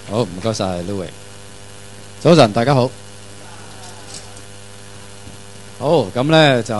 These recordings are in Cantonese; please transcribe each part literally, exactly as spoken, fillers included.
好，唔該晒 Louis。早晨，大家好。好，咁咧就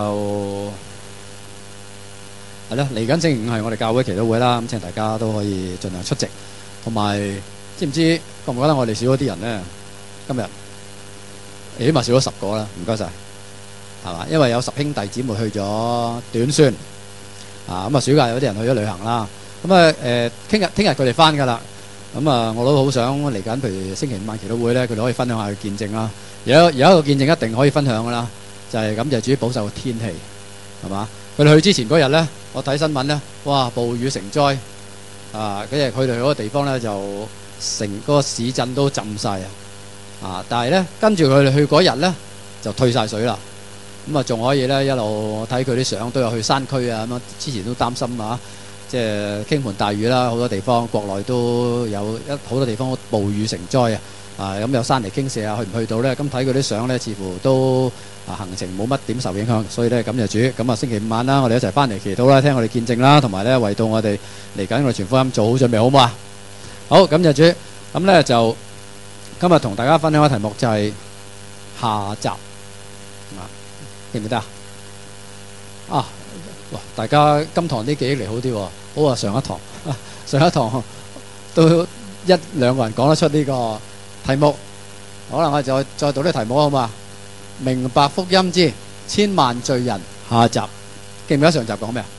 係啦，嚟緊星期五係我哋教會祈禱會啦，咁請大家都可以盡量出席。同埋，知唔知覺唔覺得我哋少咗啲人咧？今日起碼少咗十個啦，唔該晒，係嘛？因為有十兄弟姊妹去咗短宣啊，咁啊暑假有啲人去咗旅行啦。咁啊誒，聽日聽日佢哋翻㗎啦。咁啊，我都好想嚟緊，譬如星期五晚祈禱會咧，佢哋可以分享下佢見證啦。有有一個見證一定可以分享㗎啦，就係感謝主保守個天氣，係嘛？佢哋去之前嗰日咧，我睇新聞咧，哇，暴雨成災啊！嗰日佢哋嗰個地方咧，就成嗰個市鎮都浸晒啊！啊，但係咧跟住佢哋去嗰日咧，就退晒水啦。咁啊，仲可以咧一路睇佢啲相，都有去山區啊咁樣。之前都擔心啊。即係傾盆大雨啦，好多地方國內都有一好多地方暴雨成災啊！啊咁有山泥傾瀉啊，去唔去到咧？咁睇佢啲相咧，似乎都啊行程冇乜點受影響，所以咧感謝主。咁啊星期五晚啦，我哋一齊翻嚟祈禱啦，聽我哋見證啦，同埋咧為到我哋嚟緊我哋傳福音做好準備，好唔好啊？好，感謝主。咁咧就今日同大家分享嘅題目就係下集啊，記唔記得啊？啊！哇！大家今堂啲記憶力好啲喎，好啊！上一堂，上一堂都一兩個人講得出呢個題目，可能我哋再再讀啲題目好嘛？明白福音之千萬罪人下集，記唔記得上集講咩啊？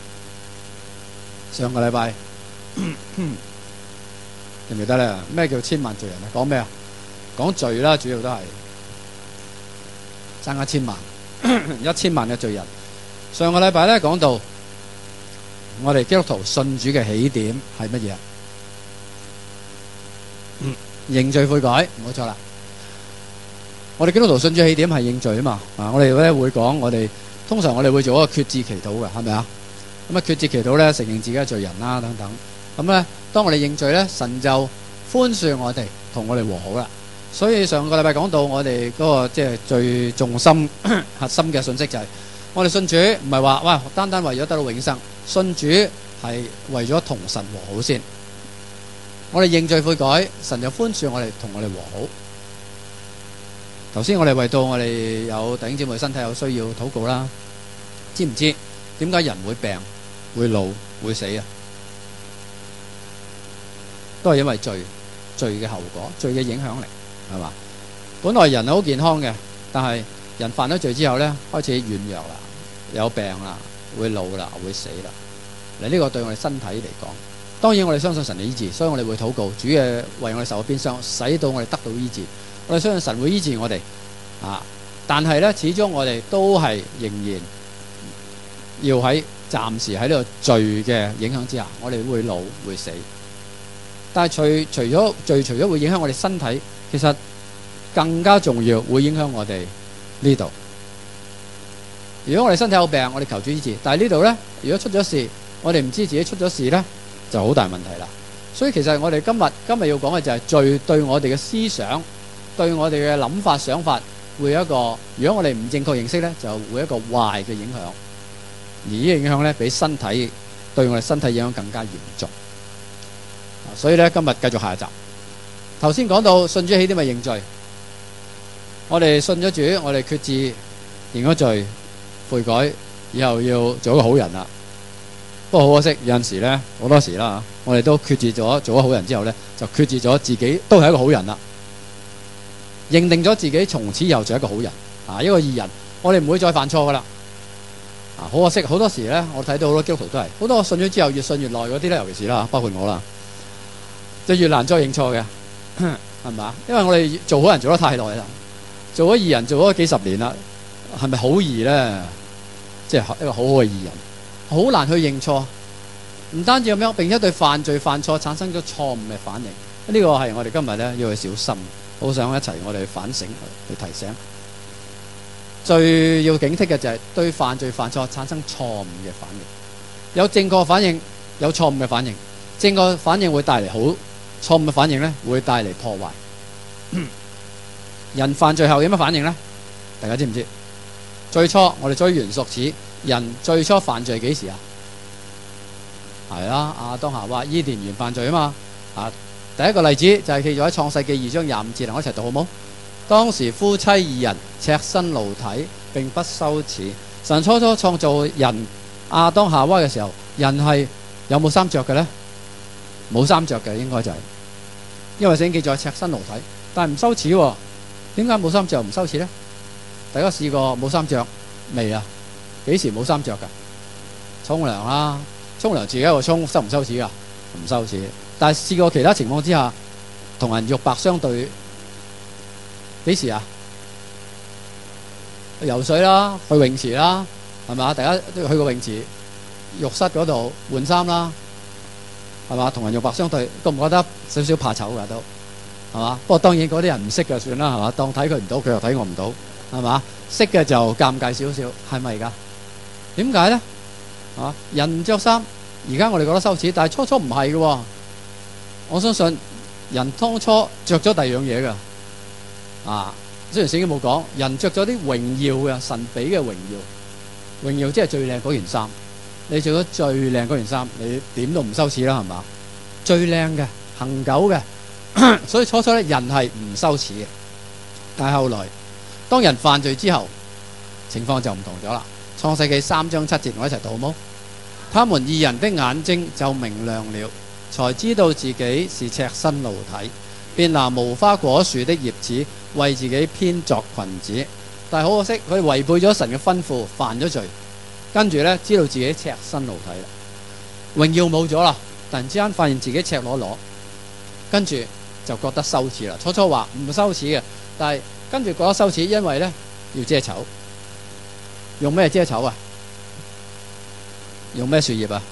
上個禮拜記唔記得咧？咩叫千萬罪人啊？講咩啊？講罪啦，主要都係爭一千萬，一千萬嘅罪人。上個禮拜咧講到我哋基督徒信主嘅起點係乜嘢？嗯，認罪悔改，冇錯啦。我哋基督徒信主起點係認罪啊嘛。啊，我哋咧會講，我哋通常我哋會做一個決志祈禱嘅，係咪啊？咁啊，決志祈禱咧，承認自己係罪人啦，等等。咁咧，當我哋認罪咧，神就寬恕我哋，同我哋和好啦。所以上個禮拜講到我哋嗰個即係最重心核心嘅信息就係。我哋信主唔係話哇，單單為咗得到永生，信主係為咗同神和好先。我哋認罪悔改，神就寬恕我哋，同我哋和好。頭先我哋為到我哋有弟兄姊妹身體有需要禱告啦，知唔知點解人會病、會老、會死啊？都係因為罪，罪嘅後果，罪嘅影響力，係嘛？本來人係好健康嘅，但係人犯咗罪之後咧，開始軟弱啦。有病啦，會老啦，會死啦。嗱，呢個對我哋身體嚟講，當然我哋相信神嘅醫治，所以我哋會禱告，主嘅為我哋受嘅鞭傷，使到我哋得到醫治。我哋相信神會醫治我哋啊，但係咧，始終我哋都係仍然要喺暫時喺呢個罪嘅影響之下，我哋會老會死。但係除除咗罪，除咗會影響我哋身體，其實更加重要會影響我哋呢度。如果我哋身體有病，我哋求主醫治。但係呢度呢，如果出咗事，我哋唔知自己出咗事呢，就好大問題啦。所以其實我哋今日今日要講嘅就係罪對我哋嘅思想，對我哋嘅諗法想法會有一個，如果我哋唔正確認識呢，就會有一個壞嘅影響。而呢個影響呢，比身體對我哋身體影響更加嚴重。所以呢，今日繼續下一集。頭先講到信主起點咪認罪，我哋信咗主，我哋決志認咗罪。悔改以後要做一個好人啦。不過好可惜，有陣時咧，好多時啦，我哋都決志咗做咗好人之後咧，就決志咗自己都係一個好人啦，認定咗自己從此以後做一個好人啊，一個義人，我哋唔會再犯錯噶啦。啊，好可惜，好多時咧，我睇到好多基督徒都係好多信咗之後越信越耐嗰啲咧，尤其是啦，包括我啦，就越難再認錯嘅，係咪啊？因為我哋做好人做得太耐啦，做咗義人做咗幾十年啦。係咪好易咧？即係一個好好嘅義人，好難去認錯。唔單止咁樣，並且對犯罪犯錯產生咗錯誤嘅反應。呢個係我哋今日咧要去小心，好想一齊我哋去反省去提醒。最要警惕嘅就係對犯罪犯錯產生錯誤嘅反應。有正確反應，有錯誤嘅反應。正確反應會帶嚟好，錯誤嘅反應咧會帶嚟破壞。人犯罪後有乜反應咧？大家知唔知？最初我哋追源溯始，人最初犯罪係幾時啊？係啦，亞當夏娃伊甸園犯罪啊嘛。啊， 第一個例子就係記咗喺創世記二章廿五節，我一齊讀好冇？當時夫妻二人赤身露體，並不羞恥。神初初創造人亞當夏娃嘅時候，人係有冇衫着嘅呢？冇衫着嘅，應該就係、是，因為聖經記載赤身露體，但係唔羞恥喎。點解冇衫着唔羞恥呢？大家試過冇衫着未啊？幾時冇衫着噶？沖涼啦，沖涼自己一個沖，羞唔羞恥噶？唔羞恥。但係試過其他情況之下，同人肉白相對，幾時啊？游水啦，去泳池啦，係嘛？大家都去過泳池，浴室嗰度換衫啦，係嘛？同人肉白相對，覺唔覺得少少怕醜噶都？係嘛？不過當然嗰啲人唔識就算啦，係嘛？當睇佢唔到，佢又睇我唔到，係嘛？識嘅就尷尬少少，係咪噶？點解咧？啊，人唔着衫，而家我哋覺得羞恥，但係初初唔係嘅。我相信人當初着咗第二樣嘢噶，啊，雖然聖經冇講，人着咗啲榮耀嘅神俾嘅榮耀，榮耀即係最靚嗰件衫。你着咗最靚嗰件衫，你點都唔羞恥啦，係嘛？最靚嘅，恒久嘅，所以初初咧人係唔羞恥嘅。但係後來當人犯罪之後，情況就唔同咗啦。創世記三章七節，我一齊讀好冇？他們二人的眼睛就明亮了，才知道自己是赤身露體，便拿無花果樹的葉子為自己編作裙子。但係好可惜，佢違背咗神嘅吩咐，犯咗罪，跟住呢，知道自己赤身露體啦，榮耀冇咗啦，突然之間發現自己赤裸裸，跟住就覺得羞恥啦。初初話唔羞恥嘅，但係跟住覺得羞恥，因為呢要遮醜。用咩遮醜啊？用咩樹葉啊？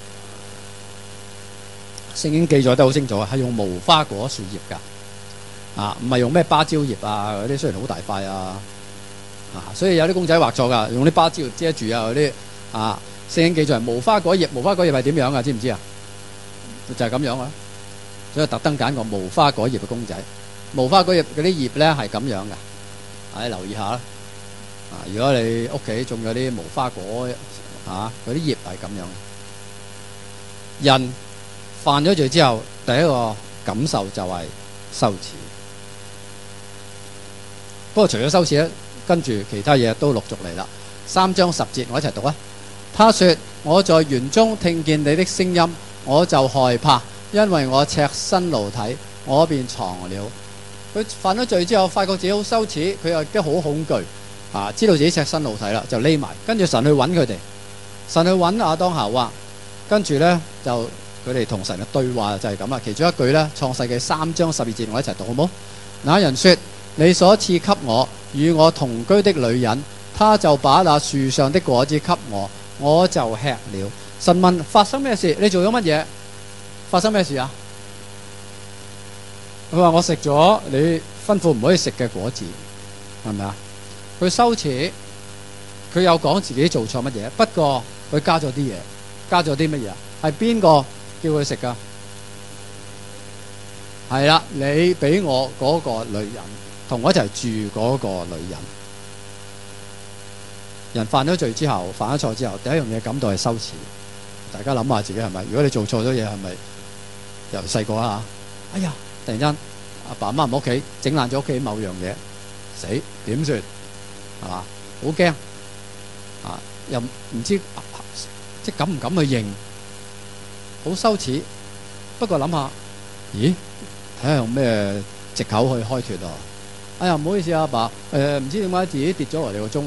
聖經記載得好清楚啊，係用無花果樹葉噶，啊，唔係用咩芭蕉葉啊嗰啲，雖然好大塊啊，啊，所以有啲公仔畫錯噶，用啲芭蕉葉遮住啊嗰啲，啊，聖經記載無花果葉，無花果葉係點樣啊？知唔知啊？就係咁樣啊，所以特登揀個無花果葉嘅公仔，無花果葉嗰啲葉咧係咁樣噶，啊，你留意下啦。啊！如果你屋企種咗啲無花果，啊，嗰啲葉係咁樣。人犯咗罪之後，第一個感受就係羞恥。不過除咗羞恥咧，跟住其他嘢都陸續嚟啦。三章十節，我一齊讀啊！他說：我在園中聽見你的聲音，我就害怕，因為我赤身露體，我便藏了。佢犯咗罪之後，發覺自己好羞恥，佢又都好恐懼。啊！知道自己赤身露體啦，就匿埋。跟住神去揾佢哋，神去揾亞當夏娃。跟住咧就佢哋同神嘅對話就係咁啦。其中一句咧，創世記三章十二節，我一齊讀好冇？那人說：你所賜給我與我同居的女人，他就把那樹上的果子給我，我就吃了。神問：發生咩事？你做咗乜嘢？發生咩事啊？佢話：我食咗你吩咐唔可以食嘅果子，係咪啊？佢羞恥，佢有講自己做錯乜嘢，不過佢加咗啲嘢，加咗啲乜嘢啊？係邊個叫佢食噶？係啦，你俾我嗰個女人，同我一齊住嗰個女人。人犯咗罪之後，犯咗錯之後，第一樣嘢感到係羞恥。大家諗下自己係咪？如果你做錯咗嘢，係咪由細個啊？哎呀，突然間阿爸阿媽唔喺屋企，整爛咗屋企某樣嘢，死點算？係嘛？好驚啊！又唔知即敢唔敢去認，好羞恥。不過諗下，咦？睇下用咩藉口去開脱啊！哎呀，唔好意思啊，阿爸，誒、呃，唔知點解自己跌咗落嚟個鐘，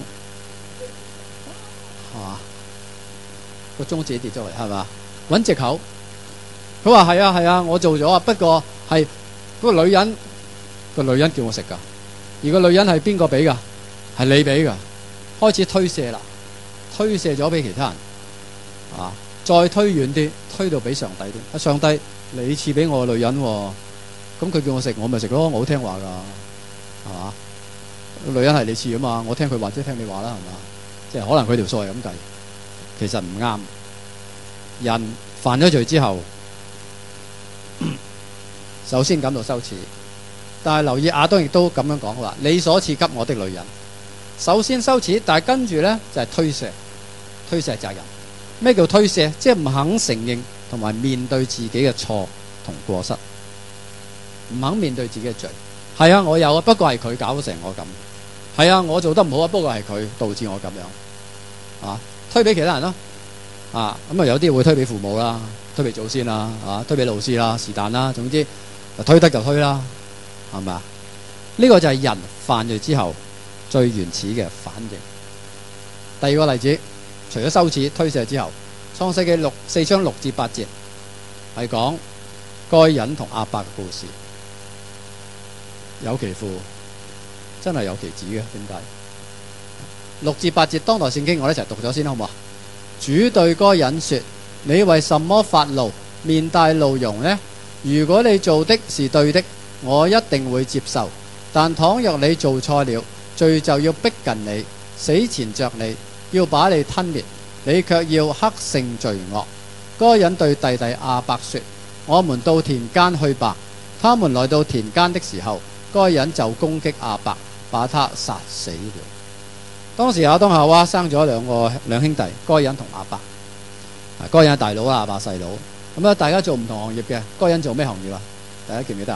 係嘛？個鐘自己跌咗嚟，係嘛？搵藉口。佢話係啊係啊，我做咗啊，不過係嗰個女人，個女人叫我食噶，而個女人係邊個俾噶？係你俾噶，開始推卸啦，推卸咗俾其他人，啊，再推遠啲，推到俾上帝啲。啊，上帝，你賜俾我個女人，咁佢叫我食，我咪食咯，我好聽話噶，係嘛？女人係你賜啊嘛，我聽佢話即係聽你話啦，係嘛？即係可能佢條數係咁計，其實唔啱。人犯咗罪之後，首先感到羞恥，但係留意亞當亦都咁樣講話：你所賜給我的女人。首先羞恥，但係跟住咧就係推卸，推卸責任。咩叫推卸？即係唔肯承認同埋面對自己嘅錯同過失。 唔肯面對自己嘅罪。係啊，我有啊，不過係佢搞成我咁。係啊，我做得唔好啊，不過係佢導致我咁樣。啊，推俾其他人咯。啊，咁啊有啲會推俾父母啦，推俾祖先啦，啊，推俾老師啦，是但啦，總之就推得就推啦，係咪啊？呢個就係人犯罪之後最原始嘅反應。第二個例子，除咗羞恥推卸之後，創世記六四章六至八節係講該隱同亞伯嘅故事。有其父真係有其子嘅，點解？六至八節當代聖經我哋一齊讀咗先好唔好？主對該隱說：你為什麼發怒，面帶怒容呢？如果你做的是對的，我一定會接受。但倘若你做錯了，罪就要逼近你，死纏着你，要把你吞滅，你卻要克勝罪惡。該隱對弟弟亞伯說：我們到田間去吧。他們來到田間的時候，該隱就攻擊亞伯，把他殺死了。當時亞當夏娃生咗兩個兩兄弟，該隱同亞伯。該隱係大佬啦，亞伯細佬。咁啊，大家做唔同行業嘅。該隱做咩行業啊？大家記唔記得啊？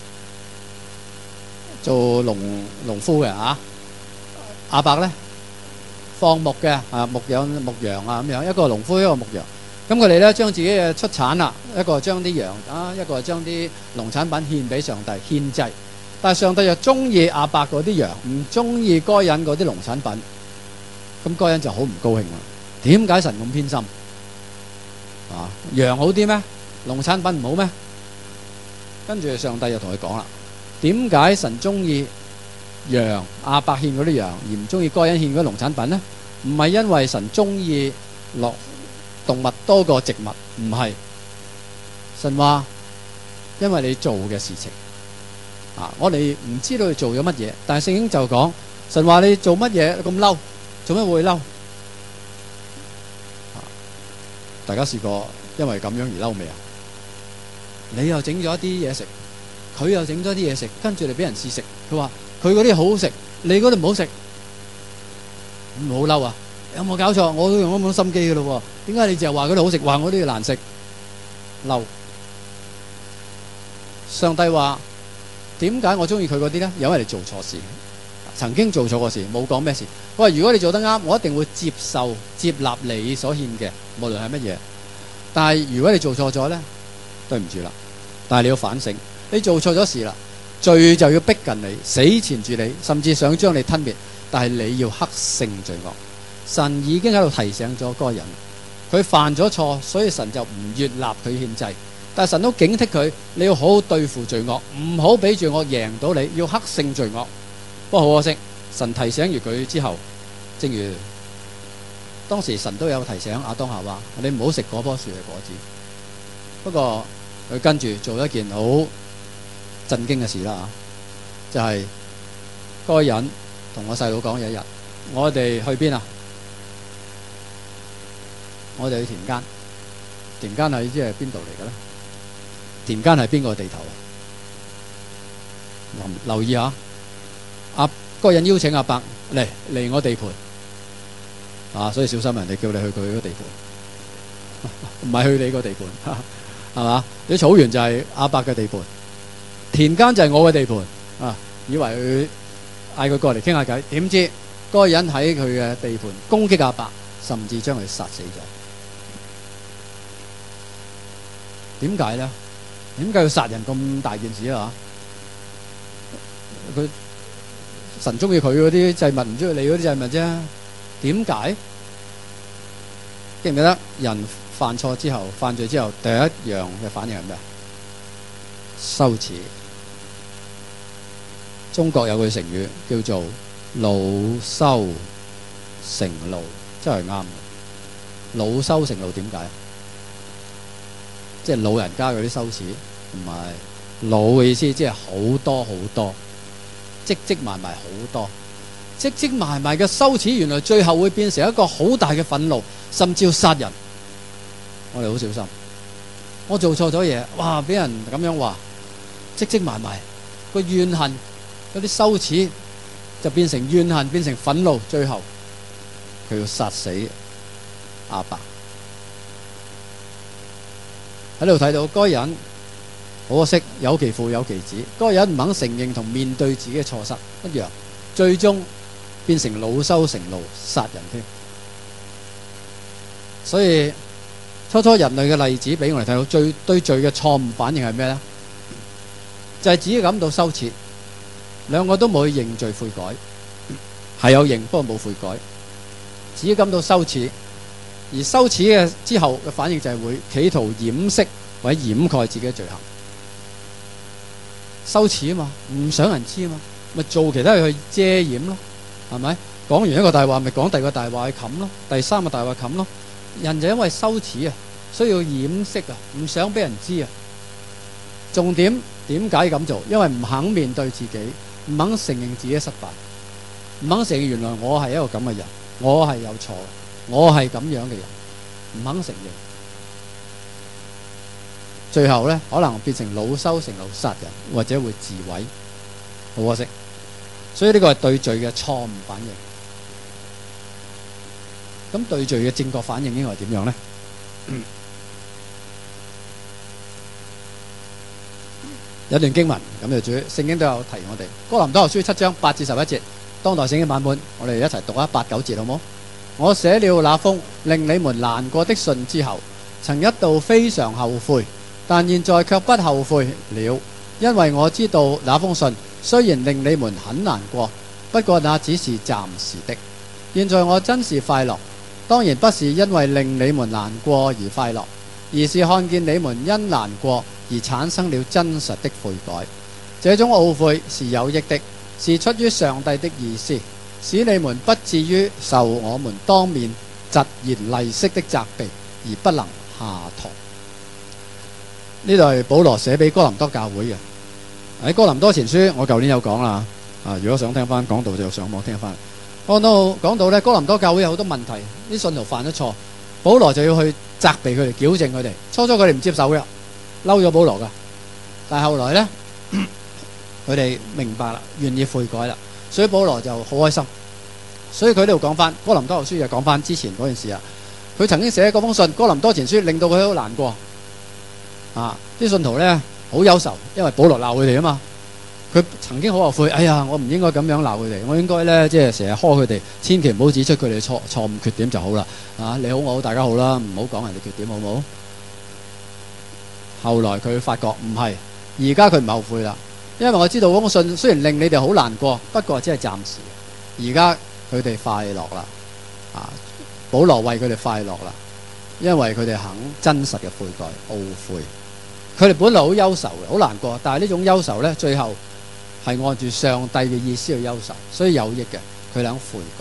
做農農夫嘅啊。亞伯咧放牧嘅啊，牧養牧羊啊咁樣。一個農夫，一個牧羊。咁佢哋咧將自己嘅出產啦，一個將啲羊啊，一個將啲農產品獻俾上帝獻祭。但係上帝又中意亞伯嗰啲羊，唔中意該隱嗰啲農產品。咁該隱就好唔高興啦。點解神咁偏心？啊，羊好啲咩？農產品唔好咩？跟住上帝就同佢講啦：點解神中意羊亞伯獻嗰啲羊，而唔中意該隱獻嗰啲農產品呢？唔係因為神中意落動物多過植物，唔係。神話因為你做嘅事情啊，我哋唔知道佢做咗乜嘢，但係聖經就講神話你做乜嘢咁嬲，做乜會嬲？大家試過因為咁樣而嬲未啊？你又整咗一啲嘢食，佢又整咗啲嘢食，跟住你俾人試食，佢話佢嗰啲好好食，你嗰啲唔好食，咁好嬲啊！有冇搞錯？我都用咁多心機噶咯，點解你淨係話嗰啲好食，話我啲難食？嬲！上帝話點解我中意佢嗰啲呢？因為你做錯事，曾經做錯過事，冇講咩事。佢話如果你做得啱，我一定會接受接納你所獻嘅，無論係乜嘢。但係如果你做錯咗呢，對唔住啦。但係你要反省，你做錯咗事啦，罪就要逼近你，死纏住你，甚至想將你吞滅。但係你要克勝罪惡。神已經喺度提醒咗該隱，佢犯咗錯，所以神就唔悅納佢獻祭。但係神都警惕佢，你要好好對付罪惡，唔好俾罪惡贏到你，要克勝罪惡。不過好可惜，神提醒完佢之後，正如當時神都有提醒亞當夏娃，你唔好食嗰棵樹嘅果子。不過佢跟住做一件好震驚嘅事啦，就係該隱同我細佬講有一日，我哋去邊啊？我哋去田間。田間係即係邊度嚟嘅咧？田間係邊個地頭啊？留留意下，阿該隱邀請亞伯嚟嚟我地盤啊，所以小心人哋叫你去佢嗰地盤，唔係去你個地盤，係嘛？啲草原就係亞伯嘅地盤，田間就係我嘅地盤啊！以為佢嗌佢過嚟傾下偈，點知該隱喺佢嘅地盤攻擊亞伯，甚至將佢殺死咗。點解咧？點解要殺人咁大件事啊？佢神中意佢嗰啲祭物，唔中意你嗰啲祭物啫。點解？記唔記得人犯錯之後、犯罪之後，第一樣嘅反應係咩？羞恥。中國有句成語叫做老羞成怒，真係啱嘅。老羞成怒點解？即係老人家嗰啲羞恥，唔係老嘅意思，即係好多好多，積積埋埋好多，積積埋埋嘅羞恥，原來最後會變成一個好大嘅憤怒，甚至要殺人。我哋好小心，我做錯咗嘢，哇！俾人咁樣話，積積埋埋個怨恨，嗰啲羞恥就變成怨恨，變成憤怒，最後佢要殺死亞伯。喺度睇到該隱好可惜，有其父有其子，嗰個人唔肯承認同面對自己嘅錯失一樣，最終變成惱羞成怒殺人添。所以初初人類嘅例子俾我哋睇到，最對罪嘅錯誤反應係咩呢？就係自己感到羞恥，兩個都冇去認罪悔改，係有認不過冇悔改，自己感到羞恥，而羞恥嘅之後嘅反應就係會企圖掩飾或者掩蓋自己嘅罪行。羞恥啊嘛，唔想人知啊嘛，咪做其他嘢去遮掩咯，係咪？講完一個大話，咪講第二個大話去冚咯，第三個大話冚咯。人就因為羞恥啊，需要掩飾啊，唔想俾人知啊。重點點解咁做？因為唔肯面對自己，唔肯承認自己嘅失敗，唔肯承認原來我係一個咁嘅人，我係有錯，我係咁樣嘅人，唔肯承認。最後呢，可能變成惱羞成怒殺人，或者會自毀，好可惜。所以呢個係對罪嘅錯誤反應。咁對罪嘅正確反應應該係點樣呢？有段經文咁就主聖經都有提我哋，哥林多後書七章八至十一節，當代聖經版本，我哋一齊讀一八九節好冇？我寫了那封令你們難過的信之後，曾一度非常後悔，但現在卻不後悔了，因為我知道那封信雖然令你們很難過，不過那只是暫時的。現在我真是快樂，當然不是因為令你們難過而快樂，而是看見你們因難過而產生了真實的悔改。這種懊悔是有益的，是出於上帝的意思，使你們不至於受我們當面疾言厲色的責備而不能下堂。呢度係保羅寫俾哥林多教會嘅。喺哥林多前書，我舊年有講啦。啊，如果想聽翻講道就上網聽翻。講到講到咧，哥林多教會有好多問題，啲信徒犯咗錯，保羅就要去責備佢哋，矯正佢哋。初初佢哋唔接受嘅，嬲咗保羅噶。但係後來咧，佢哋明白啦，願意悔改啦，所以保羅就好開心。所以佢呢度講翻哥林多後書就講翻之前嗰件事啊。佢曾經寫嗰封信，哥林多前書，令到佢好難過。啊！啲信徒咧好憂愁，因為保羅鬧佢哋啊嘛。佢曾經好後悔，哎呀，我唔應該咁樣鬧佢哋，我應該咧即係成日呵佢哋，千祈唔好指出佢哋錯錯誤缺點就好啦。啊，你好我好大家好啦，唔好講人哋缺點好唔好？後來佢發覺唔係，而家佢唔後悔啦，因為我知道嗰封信雖然令你哋好難過，不過只係暫時。而家佢哋快樂啦，啊，保羅為佢哋快樂啦，因為佢哋肯真實嘅悔改懊悔。佢哋本來好憂愁嘅，好難過，但係呢種憂愁呢，最後係按住上帝嘅意思去憂愁，所以有益嘅。佢哋肯悔改。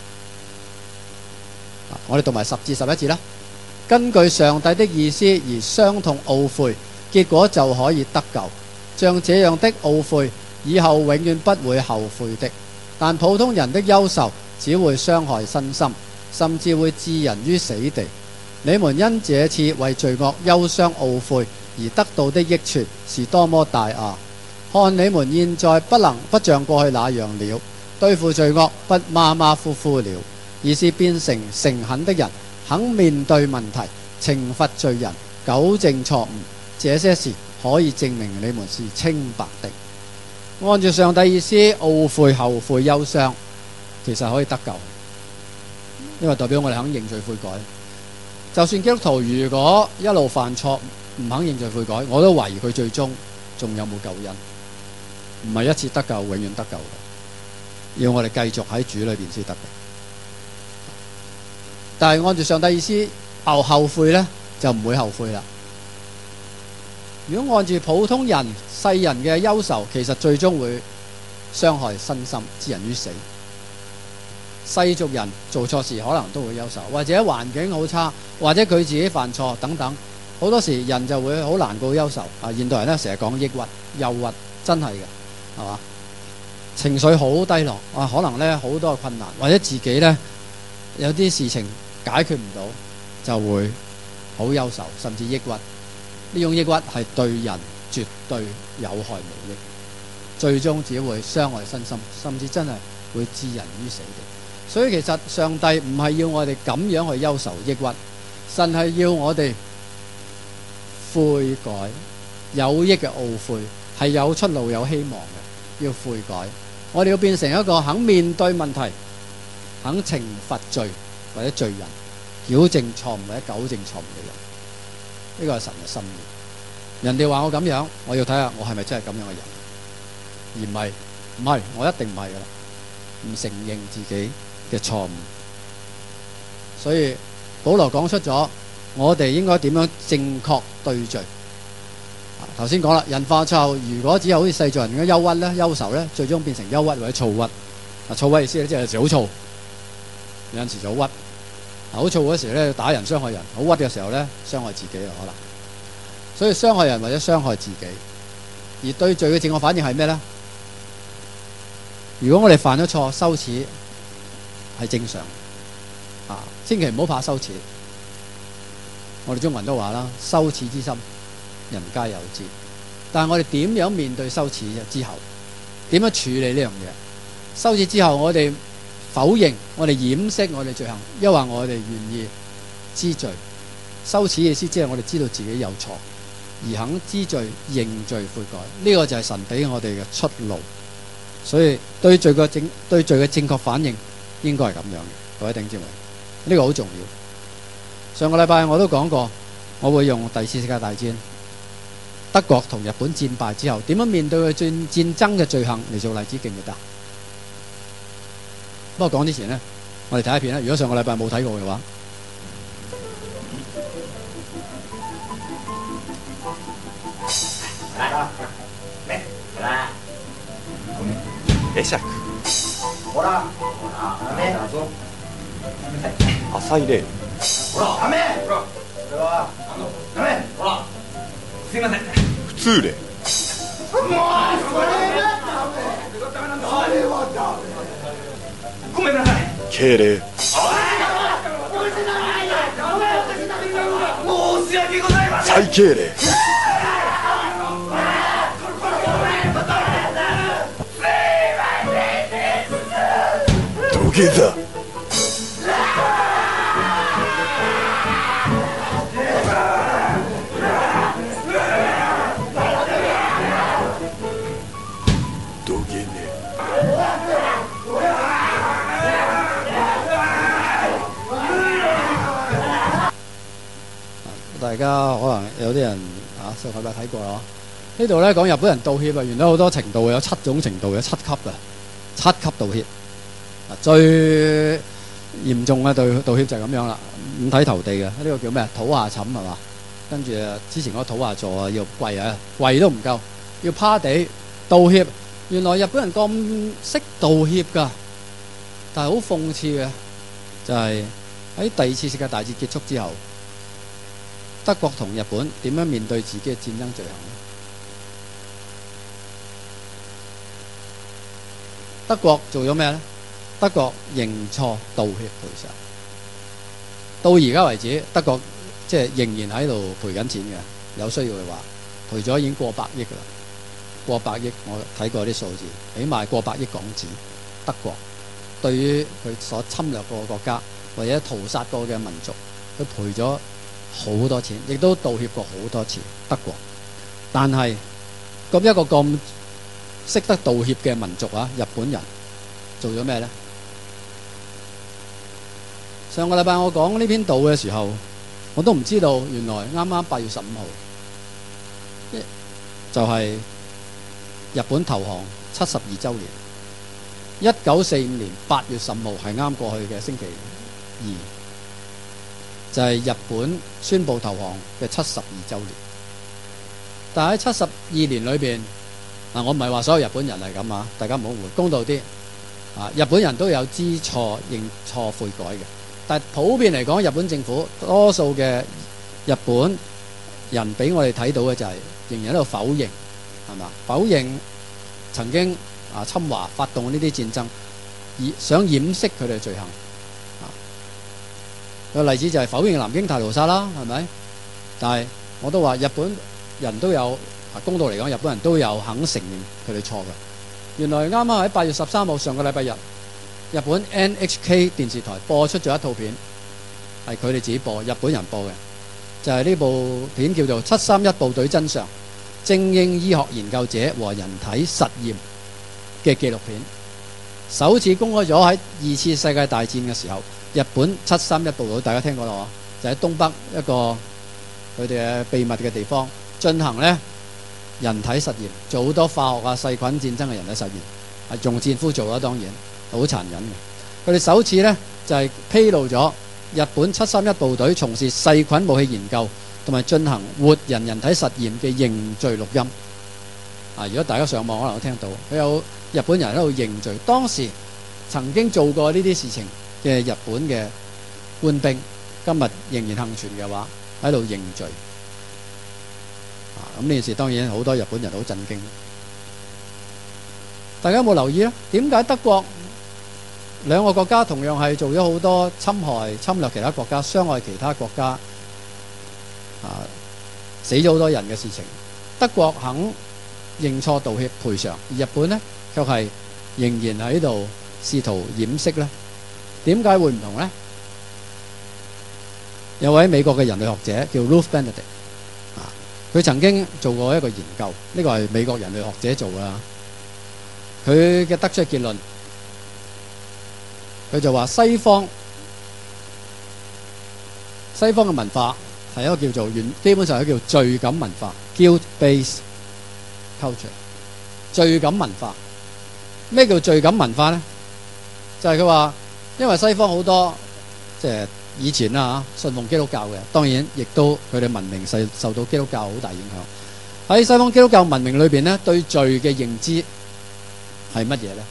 啊，我哋讀埋十至十一節啦。根據上帝的意思而傷痛懊悔，結果就可以得救。像這樣的懊悔，以後永遠不會後悔的。但普通人的憂愁只會傷害身心，甚至會置人於死地。你們因這次為罪惡憂傷懊悔而得到的益處是多麼大啊！看你們現在不能不像過去那樣了，對付罪惡不馬馬虎虎了，而是變成誠懇的人，肯面對問題，懲罰罪人，糾正錯誤。這些事可以證明你們是清白的。按照上帝意思，懊悔、後悔、憂傷，其實可以得救，因為代表我哋肯認罪悔改。就算基督徒如果一路犯錯，唔肯認罪悔改，我都懷疑佢最終仲有冇救恩。唔係一次得救，永遠得救嘅，要我哋繼續喺主裏邊先得嘅。但係按照上帝意思，後後悔呢，就唔會後悔啦。如果按住普通人世人嘅憂愁，其實最終會傷害身心，置人於死。世俗人做錯事可能都會憂愁，或者環境好差，或者佢自己犯錯等等，好多時人就會好難過憂愁。啊，現代人咧成日講抑鬱、憂鬱，真係嘅，係嘛？情緒好低落啊，可能咧好多困難，或者自己咧有啲事情解決唔到，就會好憂愁，甚至抑鬱。呢種抑鬱係對人絕對有害無益，最終只會傷害身心，甚至真係會置人於死地。所以其實上帝唔係要我哋咁樣去憂愁抑鬱，神係要我哋悔改， 有益嘅懊悔，係有出路、有希望嘅。要悔改，我哋要變成一個肯面對問題、肯懲罰罪或者罪人、矯正錯誤或者糾正錯誤嘅人。呢個係神嘅心意。人哋話我咁樣，我要睇下我係咪真係咁樣嘅人，而唔係唔係我一定唔係噶啦，唔承認自己嘅錯誤。所以保羅講出咗我哋應該點樣正確對罪。頭先講啦，人犯錯後，如果只有好似世俗人咁憂鬱咧、憂愁咧，最終變成憂鬱或者躁鬱。啊，躁鬱意思咧即係有時好躁，有陣時就好鬱。好躁嗰時咧打人傷害人，好鬱嘅時候咧傷害自己啊可能。所以傷害人或者傷害自己，而對罪嘅正確反應係咩咧？如果我哋犯咗錯，羞恥係正常啊，千祈唔好怕羞恥。我哋中國人都話啦，羞恥之心人皆有之。但係我哋點樣面對羞恥之後，點樣處理呢樣嘢？羞恥之後，我哋否認，我哋掩飾我哋罪行，抑或我哋願意知罪。羞恥嘅意思即係我哋知道自己有錯，而肯知罪、認罪、悔改。呢個就係神俾我哋嘅出路。所以對罪嘅正對罪嘅正確反應應該係咁樣嘅，各位弟兄姊妹，呢個好重要。上個禮拜我都講過，我會用第二次世界大戰德國同日本戰敗之後點樣面對佢戰戰爭嘅罪行嚟做例子，記唔記得？不過講之前呢，我哋睇一片啦。如果上個禮拜冇睇過嘅話， 会釈ほらほらダメだぞ浅い例ほらダメほらそれはあのダメほらすいません普通例もうそれはダメなんだそれはダメごめんなさい敬礼申し訳ございません再敬礼土下座土下ね大家可能有啲人啊上個禮拜睇過啦。呢度咧講日本人道歉啊，原來好多程度，有七種程度，有七級嘅七級道歉。最嚴重嘅對道歉就係咁樣啦，五體投地嘅，呢個叫咩？土下寢係嘛？跟住之前嗰個土下座啊，要跪啊，跪都唔夠，要趴地道歉。原來日本人咁識道歉㗎，但係好諷刺嘅就係喺第二次世界大戰結束之後，德國同日本點樣面對自己嘅戰爭罪行呢？德國做咗咩呢？德國認錯道歉賠償，到而家為止，德國即係仍然喺度賠緊錢嘅。有需要嘅話，賠咗已經過百億㗎啦，過百億。我睇過啲數字，起碼過百億港紙。德國對於佢所侵略過嘅國家或者屠殺過嘅民族，佢賠咗好多錢，亦都道歉過好多次。德國，但係咁一個咁識得道歉嘅民族啊，日本人做咗咩呢？上個禮拜我講呢篇道嘅時候，我都唔知道原來啱啱八月十五號就係日本投降七十二週年。一九四五年八月十五號係啱過去嘅星期二，就係日本宣布投降嘅七十二週年。但喺七十二年裏邊，嗱，我唔係話所有日本人係咁啊，大家唔好誤會，公道啲啊，日本人都有知錯認錯悔改嘅。但係普遍嚟講，日本政府多數嘅日本人俾我哋睇到嘅就係仍然喺度否認，係嘛？否認曾經啊侵華發動呢啲戰爭，以想掩飾佢哋嘅罪行。啊，個例子就係否認南京大屠殺啦，係咪？但係我都話日本人都有啊，公道嚟講，日本人都有肯承認佢哋錯嘅。原來啱啱喺八月十三號上個禮拜日，日本 N H K 電視台播出咗一套片，係佢哋自己播，日本人播嘅，就係呢部片叫做《七三一部隊真相》， 精英醫學研究者和人體實驗嘅紀錄片，首次公開咗喺二次世界大戰嘅時候，日本七三一部隊大家聽過啦，就喺東北一個佢哋嘅秘密嘅地方進行呢人體實驗，做好多化學啊細菌戰爭嘅人體實驗，係用戰俘做啦，當然好殘忍嘅。佢哋首次呢就係披露咗日本七三一部隊從事細菌武器研究同埋進行活人人體實驗嘅認罪錄音。啊，如果大家上網可能都聽到，佢有日本人喺度認罪，當時曾經做過呢啲事情嘅日本嘅官兵，今日仍然幸存嘅話，喺度認罪。啊，咁呢件事當然好多日本人好震驚。大家有冇留意咧？點解德國兩個國家同樣係做咗好多侵害、侵略其他國家、傷害其他國家，啊，死咗好多人嘅事情，德國肯認錯道歉賠償，而日本呢卻係仍然喺度試圖掩飾呢？點解會唔同呢？有位美國嘅人類學者叫 Ruth Benedict， 啊，佢曾經做過一個研究，呢個係美國人類學者做㗎。佢嘅得出結論，佢就話西方西方嘅文化係一個叫做原基本上係叫罪感文化 （guilt-based culture）。罪感文化，咩叫罪感文化呢？就係佢話，因為西方好多即係以前啦嚇，信奉基督教嘅，當然亦都佢哋文明受受到基督教好大影響。喺西方基督教文明裏邊呢，對罪嘅認知係乜嘢呢？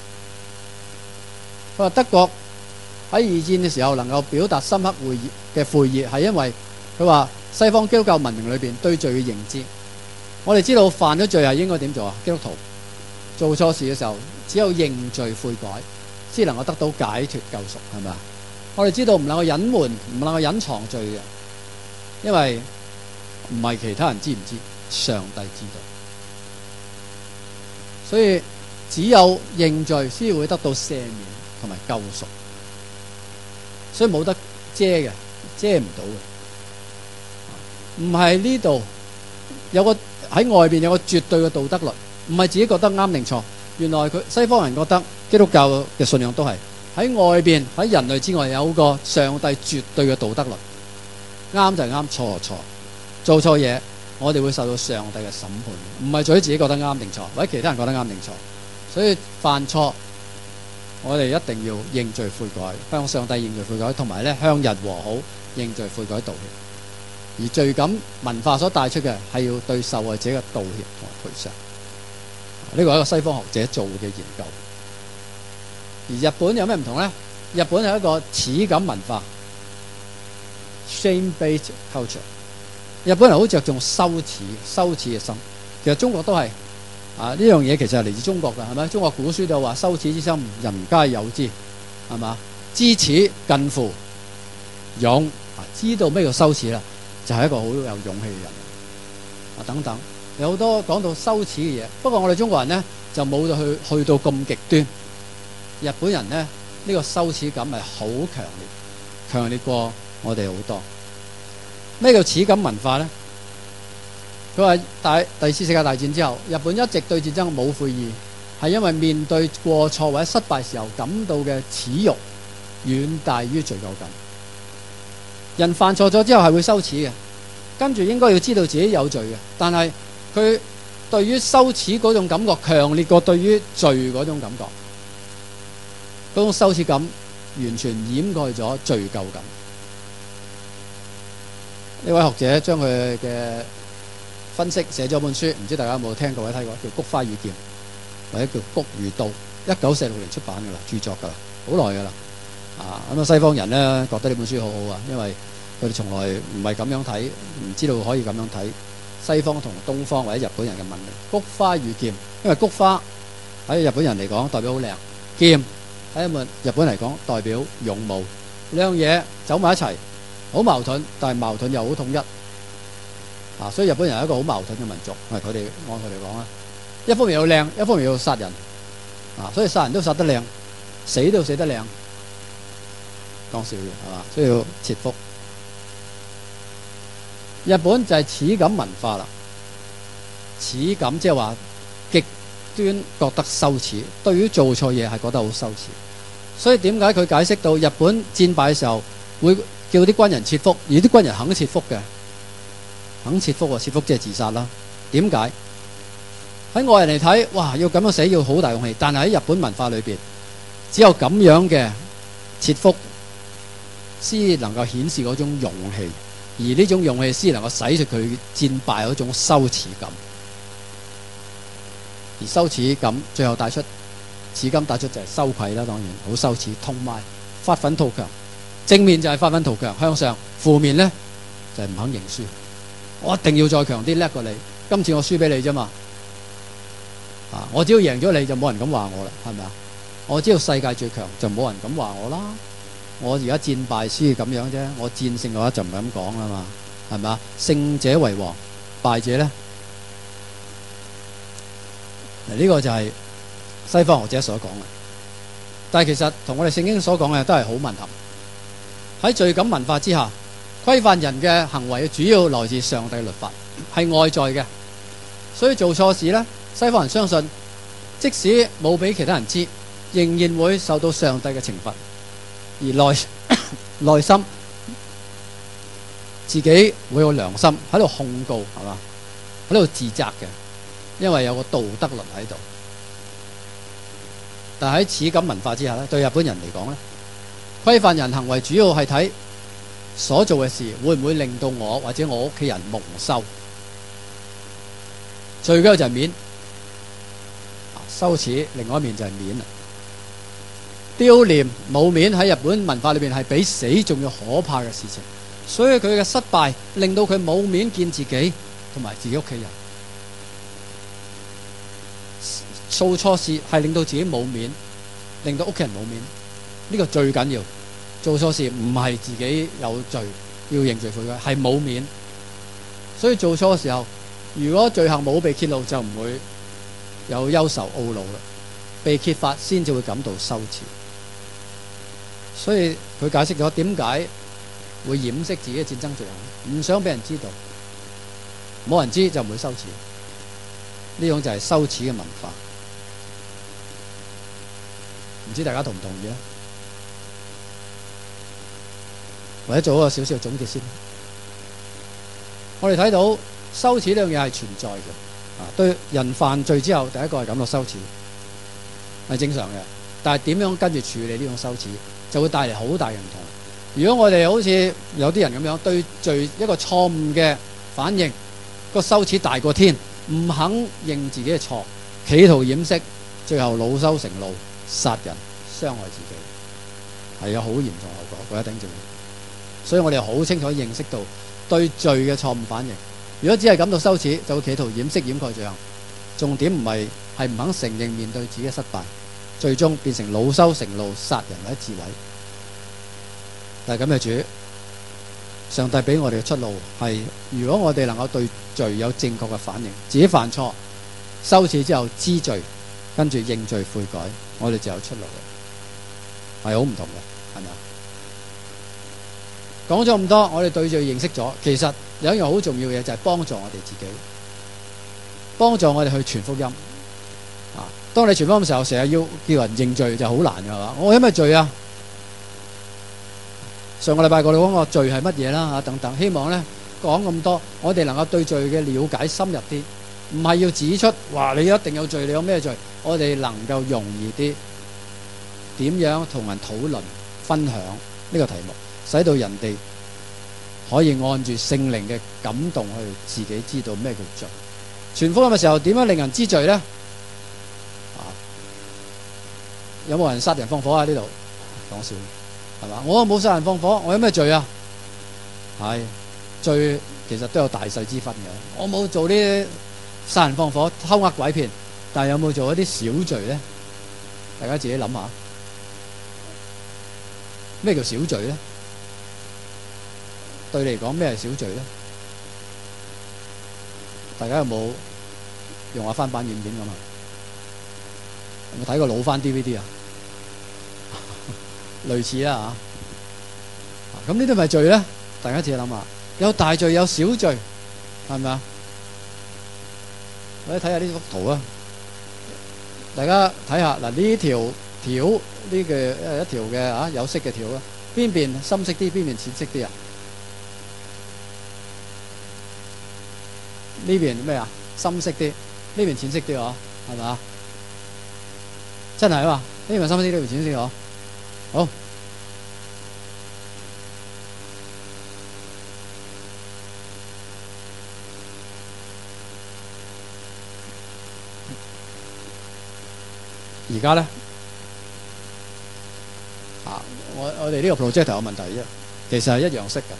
佢話德國喺二戰嘅時候能夠表達深刻悔意嘅悔意，係因為佢話西方基督教文明裏邊對罪嘅認知。我哋知道犯咗罪係應該點做啊？基督徒做錯事嘅時候，只有認罪悔改，先能夠得到解脫救贖，係咪啊？我哋知道唔能夠隱瞞，唔能夠隱藏罪嘅，因為唔係其他人知唔知，上帝知道。所以只有認罪先會得到赦免同埋救贖，所以冇得遮嘅，遮唔到嘅。唔係呢度有個喺外邊有個絕對嘅道德律，唔係自己覺得啱定錯。原來佢西方人覺得基督教嘅信仰都係喺外邊，喺人類之外有個上帝絕對嘅道德律，啱就係啱，錯就錯。做錯嘢，我哋會受到上帝嘅審判，唔係在於自己覺得啱定錯，或者其他人覺得啱定錯。所以犯錯，我哋一定要認罪悔改，向上帝認罪悔改，同埋咧向人和好，認罪悔改道歉。而罪感文化所帶出嘅係要對受害者嘅道歉同埋賠償。呢個係一個西方學者做嘅研究。而日本有咩唔同呢？日本係一個恥感文化 （shame-based culture）。日本人好着重羞恥、羞恥嘅心。其實中國都係啊，呢樣嘢其實係嚟自中國㗎，係咪？中國古書就話羞恥之心，人皆有之，係嘛？知恥近乎勇啊，知道咩叫羞恥啦，就係、是、一個好有勇氣嘅人啊。等等，有好多講到羞恥嘅嘢。不過我哋中國人呢，就冇到去去到咁極端。日本人呢，呢、呢個羞恥感係好強烈，強烈過我哋好多。咩叫恥感文化呢？佢話大第二次世界大戰之後，日本一直對戰爭冇悔意，係因為面對過錯或者失敗時候感到嘅恥辱遠大於罪疚感。人犯錯咗之後係會羞恥嘅，跟住應該要知道自己有罪嘅，但係佢對於羞恥嗰種感覺強烈過對於罪嗰種感覺。嗰種羞恥感完全掩蓋咗罪疚感。呢位學者將佢嘅分析寫咗本書，唔知大家有冇聽過或者睇過，叫《菊花與劍》或者叫《菊與刀》，一九四六年出版㗎啦，著作㗎啦，好耐㗎啦。啊，咁啊西方人咧覺得呢本書好好啊，因為佢哋從來唔係咁樣睇，唔知道可以咁樣睇西方同東方或者日本人嘅文明。菊花與劍，因為菊花喺日本人嚟講代表好靚，劍喺日本嚟講代表勇武，兩樣嘢走埋一齊，好矛盾，但係矛盾又好統一。啊，所以日本人係一個好矛盾嘅民族，係佢哋按佢哋講啦，一方面要靚，一方面要殺人。啊，所以殺人都殺得靚，死都死得靚，講笑嘅係嘛？所以要切腹。日本就係恥感文化啦。 恥感，即係話極端覺得羞恥，對於做錯嘢係覺得好羞恥。所以點解佢解釋到日本戰敗嘅時候會叫啲軍人切腹，而啲軍人肯切腹嘅，肯切腹啊！切腹即係自殺啦。點解？喺外人嚟睇，哇！要咁樣死要好大勇氣，但係喺日本文化裏邊，只有咁樣嘅切腹先能夠顯示嗰種勇氣，而呢種勇氣先能夠使出佢戰敗嗰種羞恥感。而羞恥感最後帶出恥感帶出就係羞愧啦，當然好羞恥，同埋發奮圖強。正面就係發奮圖強向上，負面呢就係、是、唔肯認輸。我一定要再強啲，叻過你。今次我輸俾你啫嘛，啊！我只要贏咗你就冇人敢話我啦，係咪啊？我知道世界最強就冇人敢話我啦。我而家戰敗先咁樣啫，我戰勝嘅話就唔係咁講啦嘛，係咪啊？勝者為王，敗者呢？嗱，呢個就係西方學者所講嘅，但係其實同我哋聖經所講嘅都係好吻合。喺罪感文化之下，規範人嘅行為主要來自上帝律法，係外在嘅，所以做錯事呢，西方人相信即使冇俾其他人知，仍然會受到上帝嘅懲罰，而內內心自己會有良心喺度控告，係嘛？喺度自責嘅，因為有個道德律喺度。但係喺恥感文化之下咧，對日本人嚟講咧，規範人行為主要係睇所做嘅事會唔會令到我或者我屋企人蒙羞。最緊要就係面，羞恥另外一面就係面啦。丟臉冇面喺日本文化裏邊係比死仲要可怕嘅事情，所以佢嘅失敗令到佢冇面見自己同埋自己屋企人。做錯事係令到自己冇面，令到屋企人冇面，呢個最緊要。做錯事唔係自己有罪要認罪悔改，係冇面。所以做錯嘅時候，如果罪行冇被揭露，就唔會有憂愁懊惱啦。被揭發先至會感到羞恥。所以佢解釋咗點解會掩飾自己嘅戰爭罪行，唔想俾人知道，冇人知就唔會羞恥。呢種就係羞恥嘅文化。唔知大家同唔同意咧？或者做一個少少嘅總結先。我哋睇到羞恥呢樣嘢係存在嘅，啊，對人犯罪之後，第一個係感到羞恥，係正常嘅。但係點樣跟住處理呢種羞恥，就會帶嚟好大嘅唔同。如果我哋好似有啲人咁樣對罪一個錯誤嘅反應，個羞恥大過天，唔肯認自己嘅錯，企圖掩飾，最後惱羞成怒，殺人傷害自己，係有好嚴重後果。各位弟兄姊妹，所以我哋好清楚認識到對罪嘅錯誤反應。如果只係感到羞恥，就會企圖掩飾掩蓋罪行。重點唔係係唔肯承認面對自己嘅失敗，最終變成惱羞成怒、殺人或者自毀。但係咁嘅主，上帝俾我哋嘅出路係，如果我哋能夠對罪有正確嘅反應，自己犯錯羞恥之後知罪，跟住認罪悔改，我哋就有出路嘅，係好唔同嘅，係咪啊？講咗咁多，我哋對罪認識咗，其實有一樣好重要嘅嘢就係幫助我哋自己，幫助我哋去傳福音。啊，當你傳福音嘅時候，成日要叫人認罪就好難㗎，係嘛？我有咩罪啊？上個禮拜我哋講個罪係乜嘢啦，嚇等等，希望咧講咁多，我哋能夠對罪嘅了解深入啲，唔係要指出話你一定有罪，你有咩罪？我哋能夠容易啲點樣同人討論分享呢個題目，使到人哋可以按住聖靈嘅感動去自己知道咩叫罪。傳福音嘅時候點樣令人知罪咧？啊，有冇人殺人放火啊？呢度講笑。係嘛？我冇殺人放火，我有咩罪啊？係罪，其實都有大細之分嘅。我冇做啲殺人放火、偷呃拐騙，但係有冇做一啲小罪咧？大家自己諗下，咩叫小罪咧？對你嚟講，咩係小罪咧？大家有冇用下翻版軟件咁啊？有冇睇過老翻 D V D 啊？類似啦嚇，咁呢啲咪罪咧？大家自己諗下，有大罪有小罪，係咪啊？ 我哋睇下呢幅圖啊，大家睇下嗱，呢條條呢個誒一條嘅啊有色嘅條啊，邊邊深色啲，邊邊淺色啲啊？呢邊咩啊？深色啲，呢邊淺色啲嗬，係嘛？真係啊嘛，呢邊深色啲，呢邊淺色嗬。好，而家咧啊，我我哋呢個 projector 有問題啫，其實係一樣色嘅，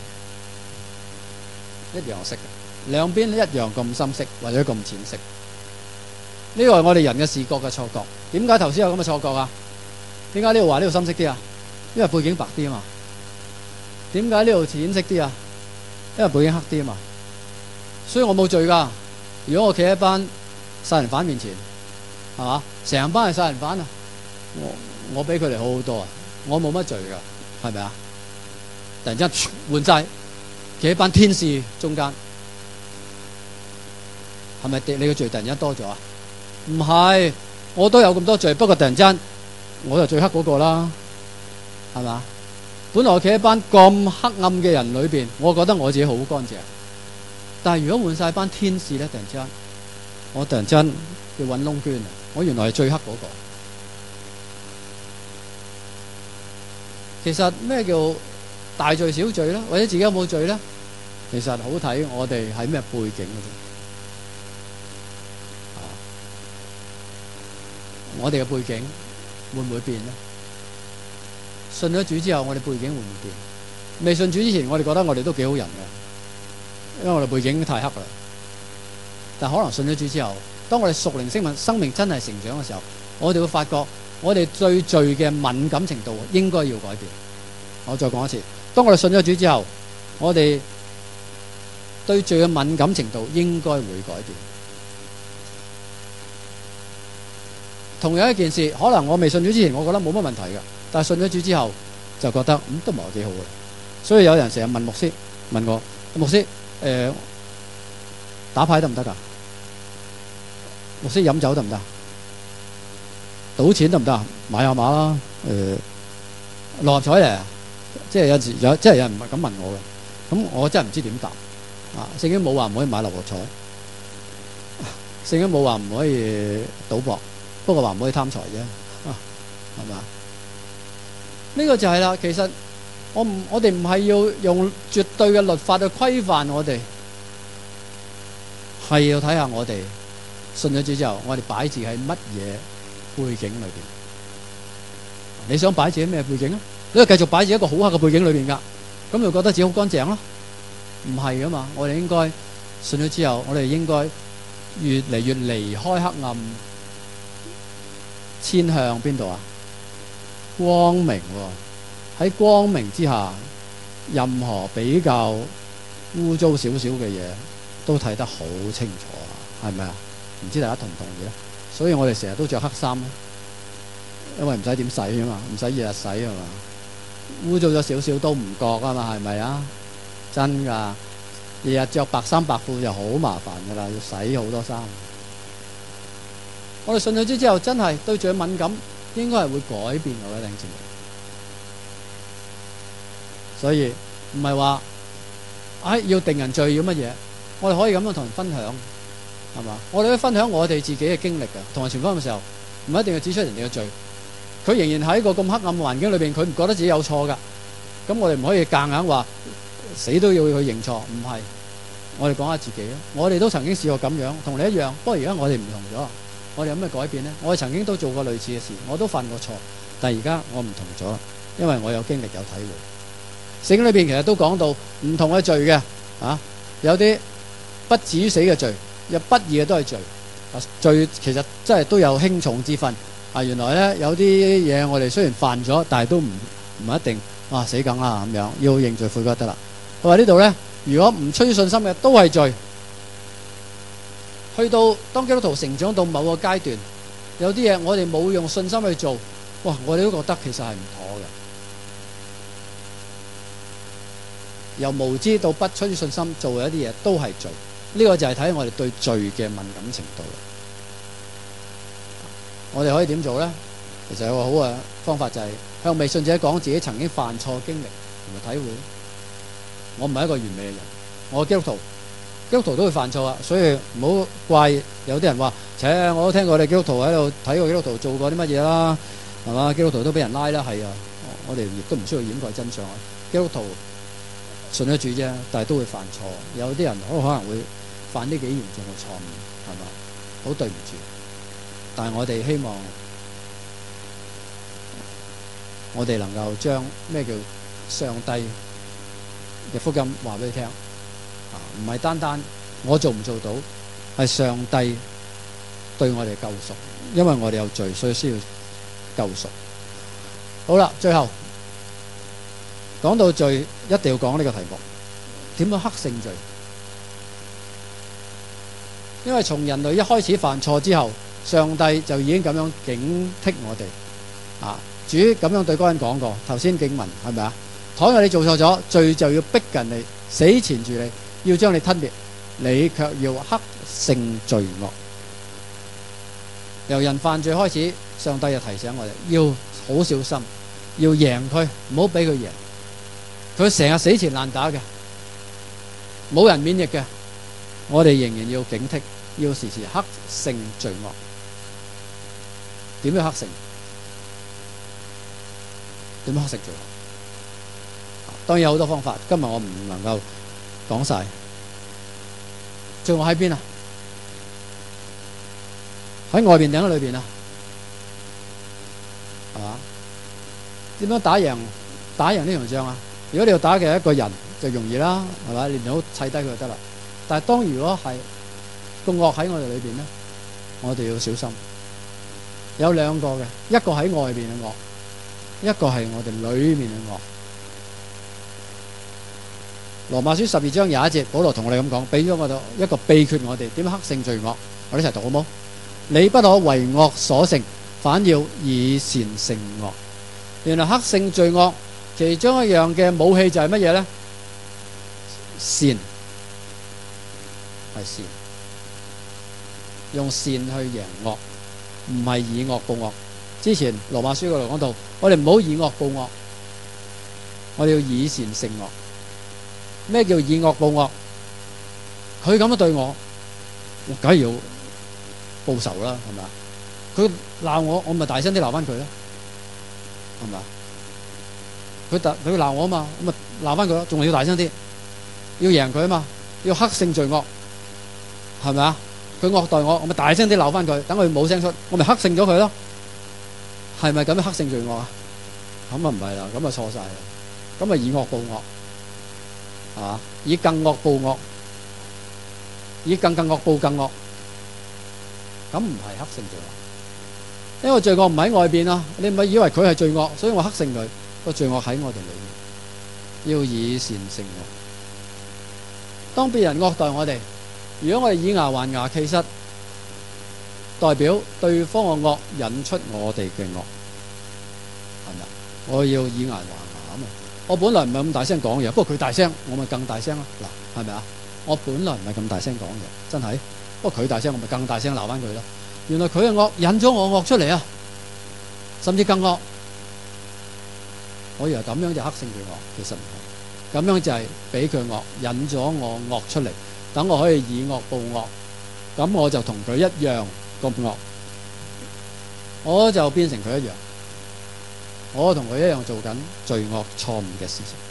一樣色嘅。兩邊一樣咁深色或者咁淺色，呢個係我哋人嘅視覺嘅錯覺。點解頭先有咁嘅錯覺啊？點解呢度話呢度深色啲啊？因為背景白啲啊嘛。點解呢度淺色啲啊？因為背景黑啲啊嘛。所以我冇罪㗎。如果我企喺班殺人犯面前，係嘛？成班係殺人犯啊！我我比佢哋好好多啊！我冇乜罪㗎，係咪啊？突然之間換晒，企喺班天使中間。係咪你嘅罪突然間多咗啊？唔係，我都有咁多罪，不過突然間我就最黑嗰個啦，係嘛？本來我企喺班咁黑暗嘅人裏邊，我覺得我自己好乾淨。但係如果換晒班天使咧，突然之間我突然間要揾窿捐啊！我原來係最黑嗰個。其實咩叫大罪小罪咧？或者自己有冇罪咧？其實好睇我哋喺咩背景嘅啫。我哋嘅背景會唔會變呢？信咗主之後，我哋背景會唔會變？未信主之前，我哋覺得我哋都幾好人嘅，因為我哋背景太黑啦。但可能信咗主之後，當我哋屬靈生命生命真係成長嘅時候，我哋會發覺我哋對罪嘅敏感程度應該要改變。我再講一次，當我哋信咗主之後，我哋對罪嘅敏感程度應該會改變。同樣一件事，可能我未信主之前，我覺得冇乜問題㗎，但係信咗主之後，就覺得嗯都唔係幾好嘅。所以有人成日問牧師，問我牧師誒、呃、打牌得唔得㗎？牧師飲酒得唔得？賭錢得唔得？買下馬啦，誒六合彩嚟，即係有時有即係有人唔係咁問我嘅，咁我真係唔知點答啊！聖經冇話唔可以買六合彩，聖經冇話唔可以賭博。不過話唔可以貪財啫，啊，係嘛？呢個就係啦。其實我唔，我哋唔係要用絕對嘅律法去規範我哋，係要睇下我哋信咗主之後，我哋擺置喺乜嘢背景裏邊。你想擺置喺咩背景啊？你就繼續擺置一個好黑嘅背景裏邊㗎，咁就覺得自己好乾淨咯？唔係噶嘛，我哋應該信咗之後，我哋應該越嚟越離開黑暗。遷向邊度啊？光明喎，喺光明之下，任何比較污糟少少嘅嘢都睇得好清楚啊，係咪啊？唔知大家同唔同意咧？所以我哋成日都着黑衫，因為唔使點洗啊嘛，唔使日日洗啊嘛，污糟咗少少都唔覺啊嘛，係咪啊？真㗎，日日着白衫白褲就好麻煩㗎啦，要洗好多衫。我哋信咗主之後，真係對罪敏感，應該係會改變我嘅弟兄姊妹。所以唔係話，哎要定人罪要乜嘢？我哋可以咁樣同人分享，係嘛？我哋可以分享我哋自己嘅經歷㗎。同人傳福音嘅時候，唔一定要指出人哋嘅罪。佢仍然喺一個咁黑暗嘅環境裏邊，佢唔覺得自己有錯㗎。咁我哋唔可以夾硬話死都要去認錯，唔係。我哋講下自己咯。我哋都曾經試過咁樣，同你一樣。不過而家我哋唔同咗。我哋有咩改變呢？我哋曾經都做過類似嘅事，我都犯過錯，但係而家我唔同咗，因為我有經歷有體會。聖經裏邊其實都講到唔同嘅罪嘅，啊，有啲不至於死嘅罪，有不義嘅都係罪。啊，罪其實真係都有輕重之分。啊，原來呢，有啲嘢我哋雖然犯咗，但係都唔唔一定啊死梗啦咁樣，要認罪悔改得啦。佢話呢度呢，如果唔出於信心嘅都係罪。去到當基督徒成長到某個階段，有啲嘢我哋冇用信心去做，哇！我哋都覺得其實係唔妥嘅。由無知到不出於信心做嘅一啲嘢都係罪， 呢個就係睇我哋對罪嘅敏感程度。我哋可以點做咧？其實有個好嘅方法就係向未信者講自己曾經犯錯經歷同埋體會。我唔係一個完美嘅人，我係基督徒，基督徒都會犯錯啊，所以唔好怪有啲人話，切，我都聽過你基督徒喺度睇過基督徒做過啲乜嘢啦，係嘛？基督徒都俾人拉啦，係啊，我哋亦都唔需要掩蓋真相啊。基督徒信得住啫，但係都會犯錯。有啲人可可能會犯呢幾嚴重嘅錯誤，係嘛？好對唔住，但係我哋希望我哋能夠將咩叫上帝嘅福音話俾你聽，啊，唔係單單我做唔做到，係上帝對我哋救贖，因為我哋有罪，所以需要救贖。好啦，最後講到罪，一定要講呢個題目，點樣克勝罪？因為從人類一開始犯錯之後，上帝就已經咁樣警惕我哋啊。主咁樣對嗰個人講過，頭先經文係咪啊？倘若你做錯咗，罪就要逼近你，死纏住你，要將你吞滅，你卻要克勝罪惡。由人犯罪開始，上帝就提醒我哋要好小心，要贏佢，唔好俾佢贏。佢成日死纏爛打嘅，冇人免疫嘅，我哋仍然要警惕，要時時克勝罪惡。點樣克勝？點樣克勝罪惡？當然有好多方法，今日我唔能夠講晒。罪惡喺邊啊？喺外邊定喺裏邊啊？係嘛？點樣打贏打贏呢場仗啊？如果你要打嘅一個人就容易啦，係嘛？你唔好砌低佢就得啦。但係當如果係個惡喺我哋裏邊咧，我哋要小心。有兩個嘅，一個喺外邊嘅惡，一個係我哋裏面嘅惡。羅馬書十二章廿一節，保羅同我哋咁講，俾咗我哋一個秘訣，我哋點克勝罪惡。我哋一齊讀好冇？你不可為惡所勝，反要以善勝惡。原來克勝罪惡其中一樣嘅武器就係乜嘢咧？善，係善，用善去贏惡，唔係以惡報惡。之前羅馬書嗰度講到，我哋唔好以惡報惡，我哋要以善勝惡。咩叫以惡報惡？佢咁樣對我，我梗係要報仇啦，係咪啊？佢鬧我，我咪大聲啲鬧翻佢啦，係咪啊？佢特佢鬧我啊嘛，我咪鬧翻佢咯，仲係要大聲啲，要贏佢啊嘛，要克勝罪惡，係咪啊？佢惡待我，我咪大聲啲鬧翻佢，等佢冇聲出，我咪克勝咗佢咯。係咪咁樣克勝罪惡啊？咁啊唔係啦，咁啊錯晒啦，咁啊以惡報惡。係嘛？以更惡報惡，以更更惡報更惡，咁唔係克勝罪惡，因為罪惡唔喺外邊啊！你唔係以為佢係罪惡，所以我克勝佢，個罪惡喺我哋裏面，要以善勝惡。當別人惡待我哋，如果我哋以牙還牙，其實代表對方嘅惡引出我哋嘅惡，係咪？我要以牙還牙啊嘛！我本來唔係咁大聲講嘢，不過佢大聲，我咪更大聲咯。嗱，係咪啊？我本來唔係咁大聲講嘢，真係。不過佢大聲，我咪更大聲鬧翻佢咯。原來佢嘅惡引咗我惡出嚟啊，甚至更惡。我以為咁樣就克勝罪惡，其實唔係。咁樣就係俾佢惡引咗我惡出嚟，等我可以以惡報惡。咁我就同佢一樣咁惡，我就變成佢一樣。我同佢一樣做緊罪惡錯誤嘅事情。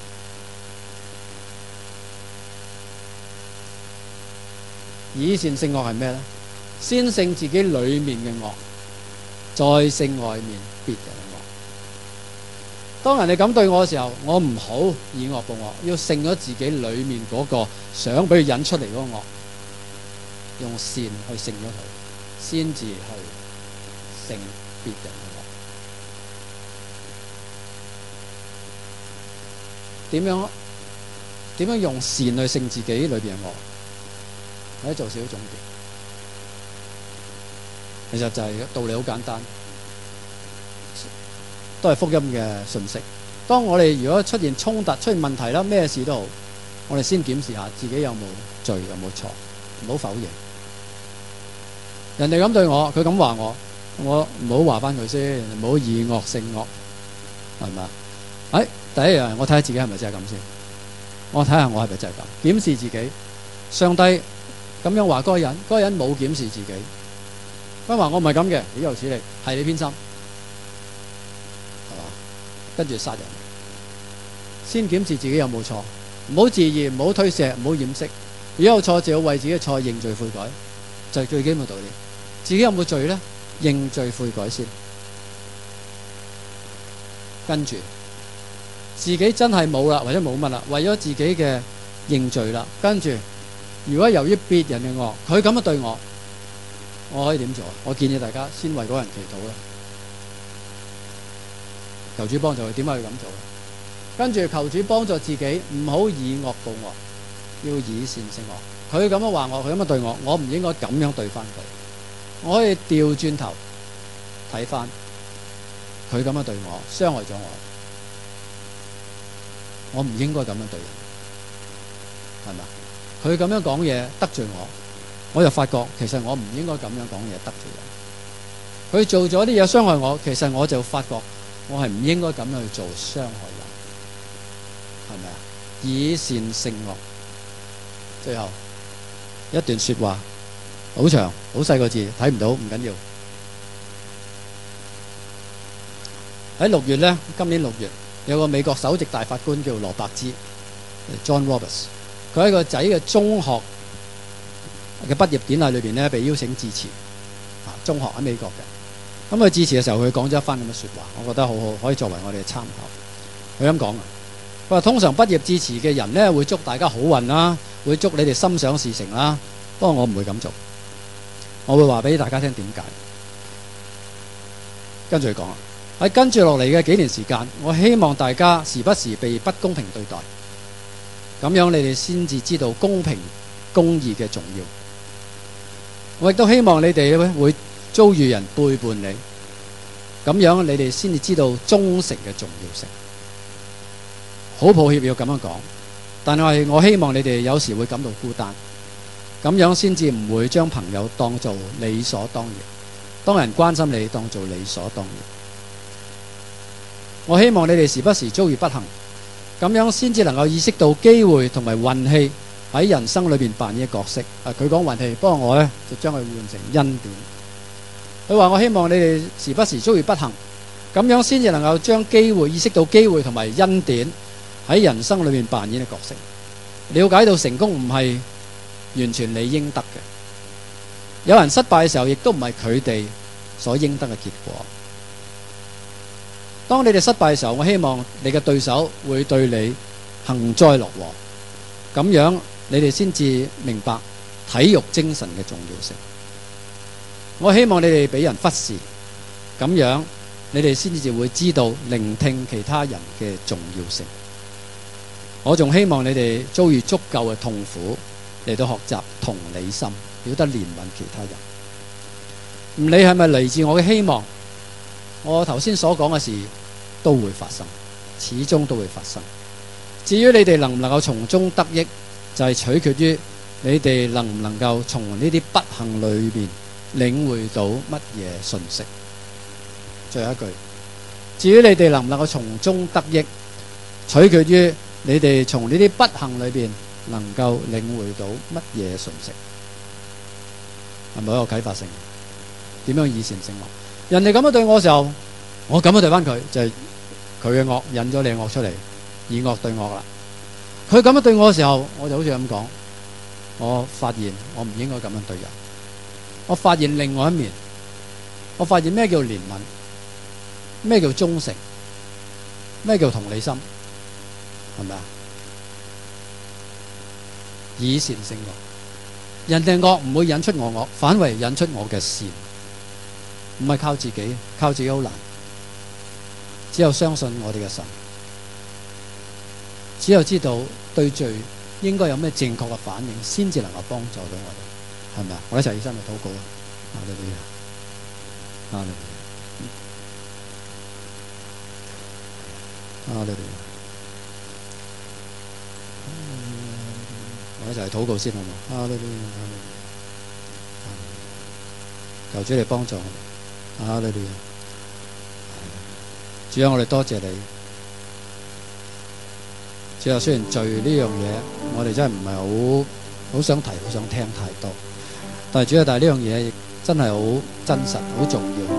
以善勝惡係咩咧？先勝自己裏面嘅惡，再勝外面別人嘅惡。當人哋咁對我嘅時候，我唔好以惡報惡，要勝咗自己裏面嗰個想俾佢引出嚟嗰個惡，用善去勝咗佢，先至去勝別人嘅惡。點樣點樣用善去勝自己裏邊嘅惡？我哋做少少總結，其實就係道理好簡單，都係福音嘅信息。當我哋如果出現衝突、出現問題啦，咩事都好，我哋先檢視下自己有冇罪、有冇錯， 唔好否認。人哋咁對我，佢咁話我，我唔好話翻佢先，唔好以惡勝惡，係咪啊？誒，第一樣我睇下自己係咪真係咁先，我睇下我係咪真係咁，檢視自己。上帝咁樣話嗰個人，嗰個人冇檢視自己，佢話我唔係咁嘅，豈有此理，係你偏心，係嘛？跟住殺人，先檢視自己有冇錯，唔好自義，唔好推卸，唔好掩飾。如果有錯，就要為自己嘅錯認罪悔改，就係最基本嘅道理。自己有冇罪呢？認罪悔改先，跟住自己真係冇啦，或者冇乜啦，為咗自己嘅認罪啦，跟住如果由於別人嘅惡，佢咁樣對我，我可以點做？我建議大家先為嗰人祈禱啦，求主幫助佢。點解要咁做？跟住求主幫助自己，唔好以惡報惡，要以善勝惡。佢咁樣話我，佢咁樣對我，我唔應該咁樣對翻佢。我可以調轉頭睇翻佢咁樣對我，傷害咗我，我唔應該咁樣對人，係咪？佢咁樣講嘢得罪我，我就發覺其實我唔應該咁樣講嘢得罪人。佢做咗啲嘢傷害我，其實我就發覺我係唔應該咁樣去做傷害人，係咪啊？以善勝惡。最後一段說話，好長，好細個字，睇唔到，唔緊要。喺六月呢，今年六月有個美國首席大法官叫羅伯茲 John Roberts， 佢喺個仔嘅中學嘅畢業典禮裏邊呢，被邀請致辭。啊，中學喺美國嘅，咁佢致辭嘅時候，佢講咗一番咁嘅說話，我覺得好好，可以作為我哋嘅參考。佢咁講啊，佢話通常畢業致辭嘅人呢，會祝大家好運啦，會祝你哋心想事成啦。不過我唔會咁做，我會話俾大家聽點解。跟住佢講啊，喺跟住落嚟嘅幾年時間，我希望大家時不時被不公平對待，咁樣你哋先至知道公平公義嘅重要。我亦都希望你哋會遭遇人背叛你，咁樣你哋先至知道忠誠嘅重要性。好抱歉要咁樣講，但係我希望你哋有時會感到孤單，咁樣先至唔會將朋友當做理所當然，當人關心你當做理所當然。我希望你哋時不時遭遇不幸，咁樣先至能夠意識到機會同埋運氣喺人生裏邊扮演嘅角色。啊，佢講運氣，不過我呢就將佢換成恩典。佢話我希望你哋時不時遭遇不幸，咁樣先至能夠將機會意識到機會同埋恩典喺人生裏面扮演嘅角色，了解到成功唔係完全你應得嘅，有人失敗嘅時候，亦都唔係佢哋所應得嘅結果。當你哋失敗嘅時候，我希望你嘅對手會對你幸災樂禍，咁樣你哋先至明白體育精神嘅重要性。我希望你哋俾人忽視，咁樣你哋先至會知道聆聽其他人嘅重要性。我仲希望你哋遭遇足夠嘅痛苦嚟到學習同理心，曉得憐憫其他人。唔理係咪嚟自我嘅希望，我頭先所講嘅事都會發生，始終都會發生。至於你哋能唔能夠從中得益，就係取決於你哋能唔能夠從呢啲不幸裏面領會到乜嘢信息。最後一句，至於你哋能唔能夠從中得益，取決於你哋從呢啲不幸裏邊能夠領會到乜嘢信息。係咪一個啟發性？點樣以善勝惡？人哋咁樣對我嘅時候，我咁樣對翻佢，就係佢嘅惡引咗你嘅惡出嚟，以惡對惡啦。佢咁樣對我嘅時候，我就好似咁講，我發現我唔應該咁樣對人。我發現另外一面，我發現咩叫憐憫，咩叫忠誠，咩叫同理心，係咪啊？以善勝惡，人哋惡唔會引出我惡，反為引出我嘅善。唔係靠自己，靠自己好難。只有相信我哋嘅神，只有知道對罪應該有咩正確嘅反應，先至能夠幫助到我哋，係咪啊？我哋一齊起身去禱告啊！哈利路亞，哈利路亞，哈利路亞。 我一齊禱告先好冇？哈利路亞，求主嚟幫助我哋。哈利路亞，主啊，我哋多謝你。主啊，雖然罪呢樣嘢，我哋真係唔係好好想提，好想聽太多。但係主啊，但係呢樣嘢亦真係好真實，好重要。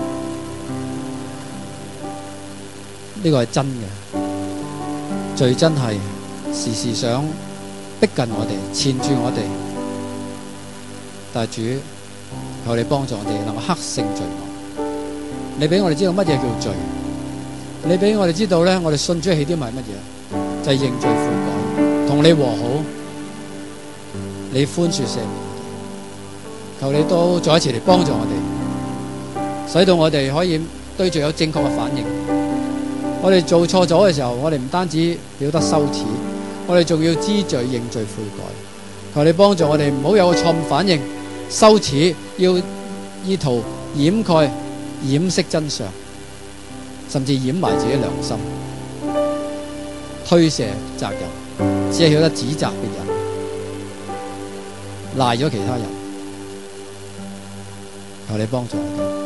呢個係真嘅，罪真係時時想逼近我哋，纏住我哋。但係主，求你幫助我哋能夠克勝罪惡。你俾我哋知道乜嘢叫罪，你俾我哋知道咧，我哋信主嘅起點係乜嘢？就係、是、認罪悔改，同你和好，你寬恕赦免我哋。求你都再一次嚟幫助我哋，使到我哋可以對罪有正確嘅反應。我哋做錯咗嘅時候，我哋唔單止曉得羞恥，我哋仲要知罪認罪悔改。求你幫助我哋唔好有個錯誤反應，羞恥要意圖掩蓋掩飾真相，甚至掩埋自己良心，推卸責任，只係曉得指責別人，賴咗其他人。求你幫助我哋。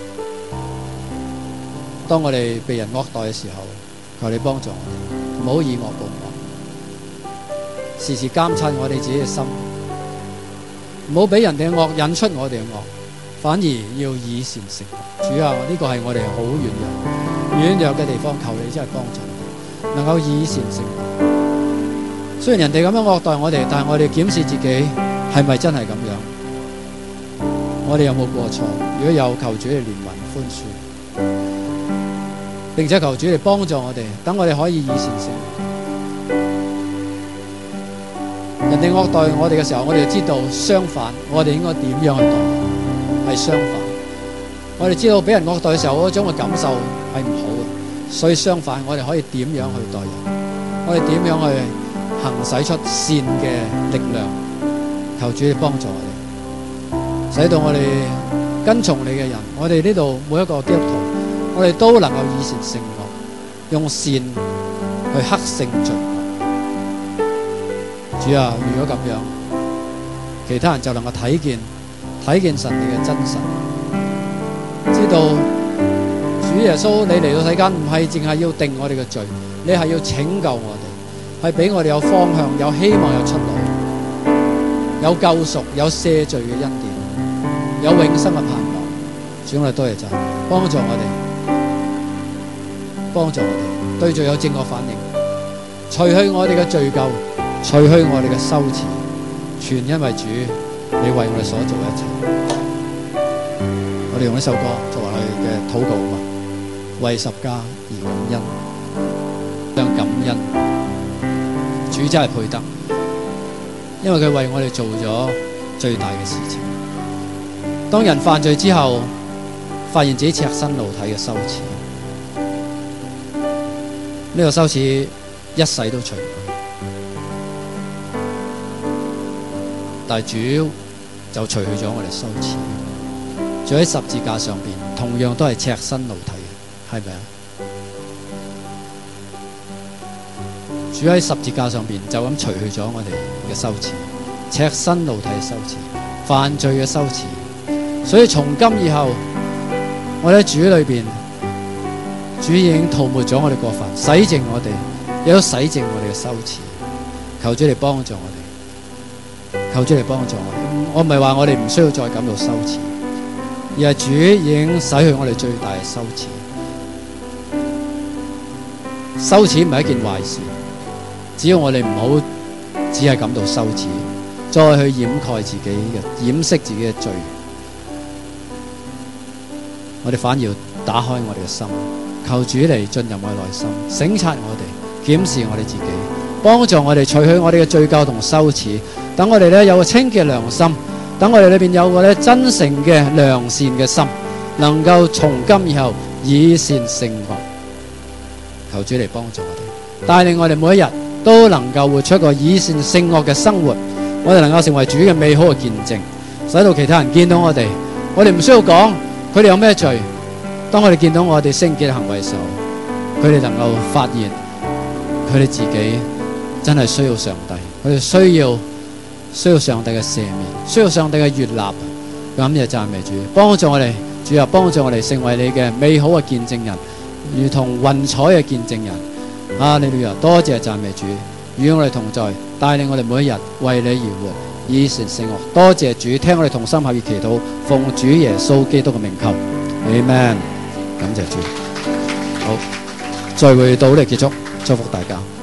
當我哋被人惡待嘅時候，求你幫助我哋，唔好以惡報惡，時時監察我哋自己嘅心，唔好俾人哋嘅惡引出我哋嘅惡，反而要以善勝惡。主啊，呢個係我哋好軟弱軟弱嘅地方，求你真係幫助我哋，能夠以善勝惡。雖然人哋咁樣惡待我哋，但係我哋檢視自己係咪真係咁樣？我哋有冇過錯？如果有，求主嚟憐憫寬恕，並且求主嚟幫助我哋，等我哋可以以善勝惡。人哋惡待我哋嘅時候，我哋就知道相反，我哋應該點樣去待人？係相反，我哋知道俾人惡待嘅時候，嗰種嘅感受係唔好嘅，所以相反，我哋可以點樣去待人？我哋點樣去行使出善嘅力量？求主嚟幫助我哋。使到我哋跟從你嘅人，我哋呢度每一個基督徒，我哋都能夠以善勝惡，用善去克勝罪惡。主啊，如果咁樣，其他人就能夠睇見睇見神你嘅真實，知道主耶穌你嚟到世間唔係淨係要定我哋嘅罪，你係要拯救我哋，係俾我哋有方向、有希望、有出路、有救贖、有赦罪嘅恩典。有永生嘅盼望，主，我哋多謝讚，幫助我哋，幫助我哋對罪有正確反應，除去我哋嘅罪疚，除去我哋嘅羞恥，全因為主你為我哋所做嘅一切。我哋用呢首歌作為我哋嘅禱告嘛，為十架而感恩，將感恩，主真係配得，因為佢為我哋做咗最大嘅事情。當人犯罪之後，發現自己赤身露體嘅羞恥，呢個羞恥一世都除唔去，但係主就除去咗我哋羞恥。主喺十字架上邊，同樣都係赤身露體嘅，係咪啊？主喺十字架上邊就咁除去咗我哋嘅羞恥，赤身露體嘅羞恥，犯罪嘅羞恥。所以從今以後，我哋喺主裏邊，主已經塗抹咗我哋過犯，洗淨我哋，亦都洗淨我哋嘅羞恥。求主嚟幫助我哋，求主嚟幫助我哋。我唔係話我哋唔需要再感到羞恥，而係主已經洗去我哋最大嘅羞恥。羞恥唔係一件壞事，只要我哋唔好只係感到羞恥，再去掩蓋自己嘅、掩飾自己嘅罪。我哋反而要打開我哋嘅心，求主嚟進入我哋內心，省察我哋，檢視我哋自己，幫助我哋除去我哋嘅罪疚同羞恥，等我哋咧有個清潔良心，等我哋裏邊有個咧真誠嘅良善嘅心，能夠從今以後以善勝惡。求主嚟幫助我哋，帶領我哋每一日都能夠活出一個以善勝惡嘅生活，我哋能夠成為主嘅美好嘅見證，使到其他人見到我哋，我哋唔需要講佢哋有咩罪，當我哋見到我哋聖潔嘅行為嘅時候，佢哋能夠發現佢哋自己真係需要上帝，佢哋需要需要上帝嘅赦免，需要上帝嘅悅納。感謝讚美主，幫助我哋，主啊，幫助我哋成為你嘅美好嘅見證人，如同雲彩嘅見證人。哈利路亞，多謝讚美主，與我哋同在，帶領我哋每一日為你而活，以善勝惡。多謝主，聽我哋同心合意祈禱，奉主耶穌基督嘅名求 ，Amen。感謝主。好，聚會到呢度結束，祝福大家。